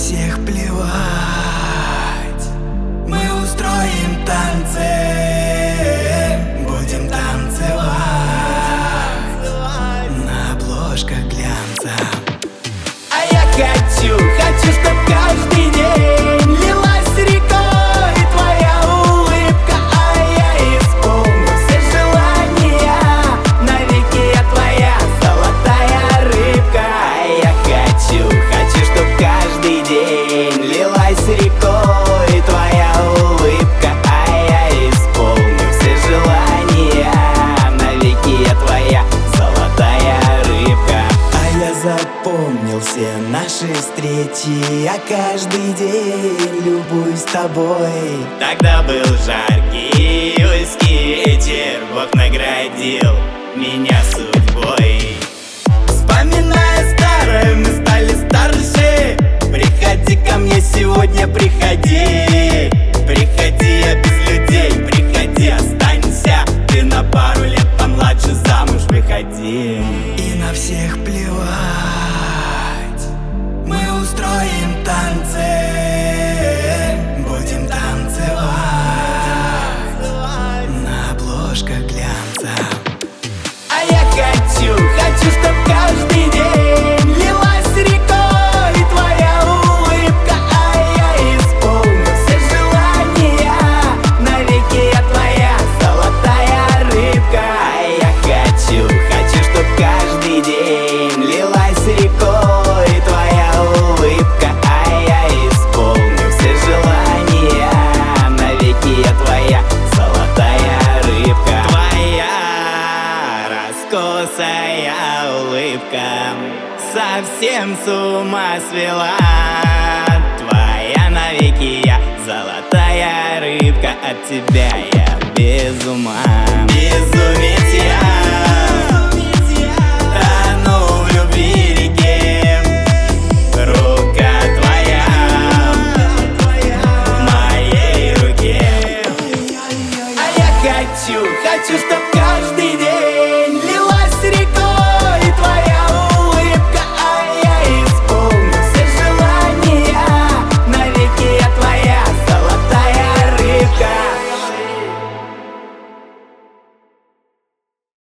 всех плевать. Мы устроим танцы, будем танцевать на обложках глянца. А я хочу, чтоб каждый день лилась рекой твоя улыбка, а я исполню все желания. Навеки я твоя золотая рыбка. А я хочу, чтоб каждый день лилась рекой твоя улыбка, а я исполню все желания. Навеки я твоя золотая рыбка. А я запомнил все наши встречи, я каждый день любуюсь тобой. Тогда был жаркий июльский вечер, Бог наградил меня судьбой. Вспоминая старое, мы стали старше. Приходи ко мне сегодня, приходи. Приходи, я без людей, приходи, останься. Ты на пару лет помладше, замуж выходи. И на всех плевать. Мы устроим танцы, будем танцевать на обложках глянца. А я хочу, чтоб каждый день лилась рекой твоя улыбка, а я исполню все желания. Навеки я твоя золотая рыбка. А я хочу, чтоб каждый день лилась рекой твоя улыбка, а я исполню все желания. Навеки я твоя золотая рыбка. Твоя раскосая улыбка совсем с ума свела. Твоя навеки я золотая рыбка, от тебя я без ума. Безумец я.